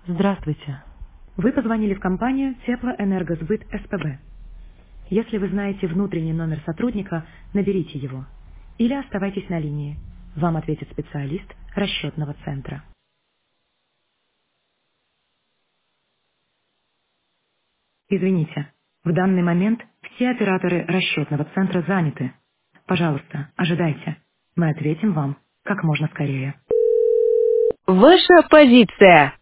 Здравствуйте. Вы позвонили в компанию Теплоэнергосбыт СПБ. Если вы знаете внутренний номер сотрудника, наберите его. Или оставайтесь на линии. Вам ответит специалист расчетного центра. Извините, в данный момент все операторы расчетного центра заняты. Пожалуйста, ожидайте. Мы ответим вам как можно скорее. Ваша позиция.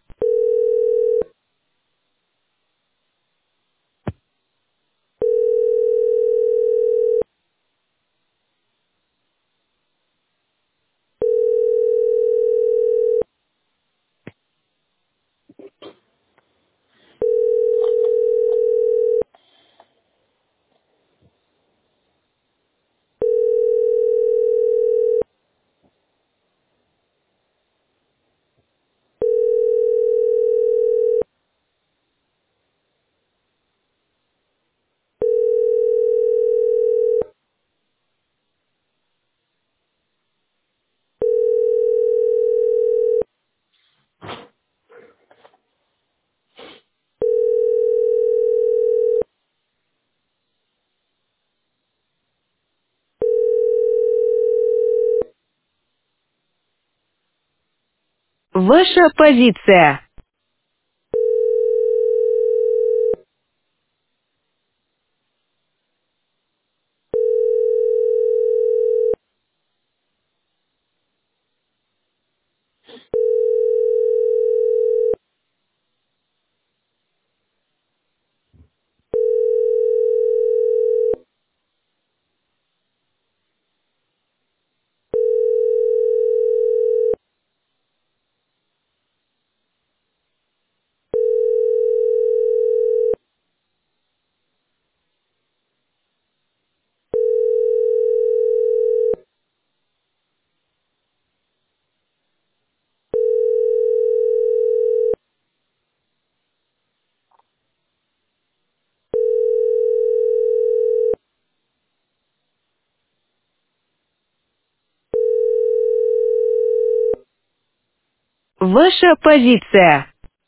Ваша позиция. Ваша позиция.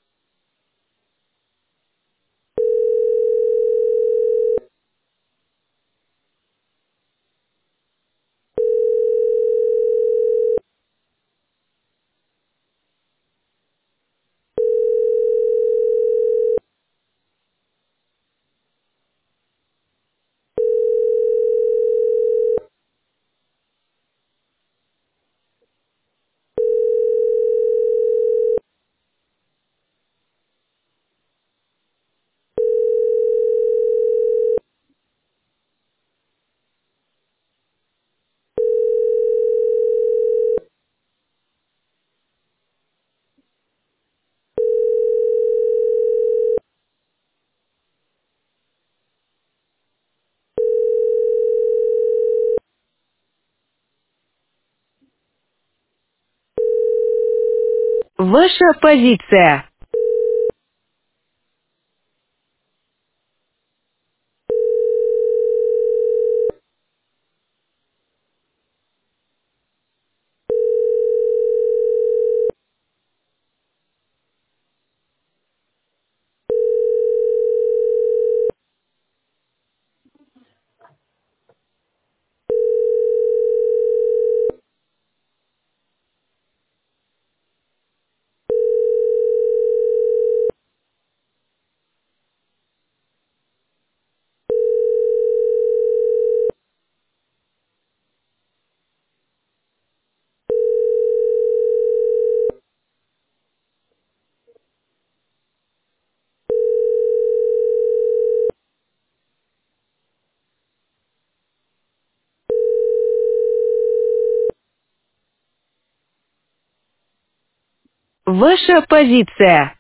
Ваша позиция. Ваша позиция.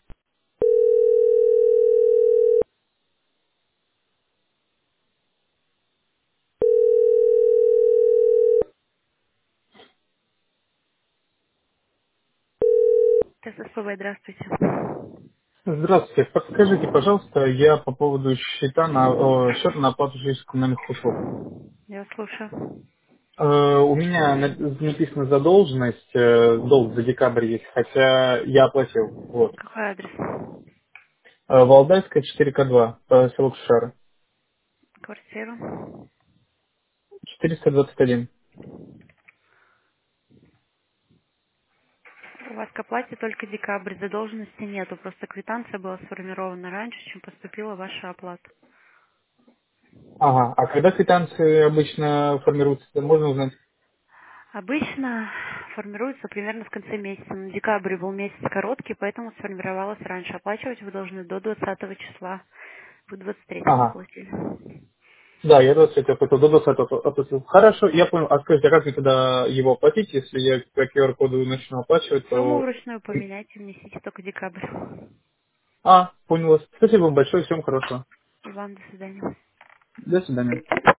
ТССПВ, здравствуйте. Здравствуйте. Подскажите, пожалуйста, я по поводу счета на оплату жительских коммунальных услуг. Я вас слушаю. У меня написана задолженность, долг за декабрь есть, хотя я оплатил. Вот. Какой адрес? Валдайская, 4К2, поселок Шара. Квартиру. 421. У вас к оплате только декабрь, задолженности нету, просто квитанция была сформирована раньше, чем поступила ваша оплата. Ага, а когда квитанции обычно формируются, это можно узнать? Обычно формируется примерно в конце месяца. На декабрь был месяц короткий, поэтому сформировалось раньше. Оплачивать вы должны до 20 числа. Вы 23-го Ага. оплатили. Да, я 20 оплатил, до 20 оплатил. Хорошо, я понял. А скажите, а как мне тогда его оплатить, если я по QR-коду начну оплачивать, Сумму то... вручную поменяйте, внесите только декабрь. А, понял вас. Спасибо вам большое, всем хорошего. И вам до свидания. До свидания.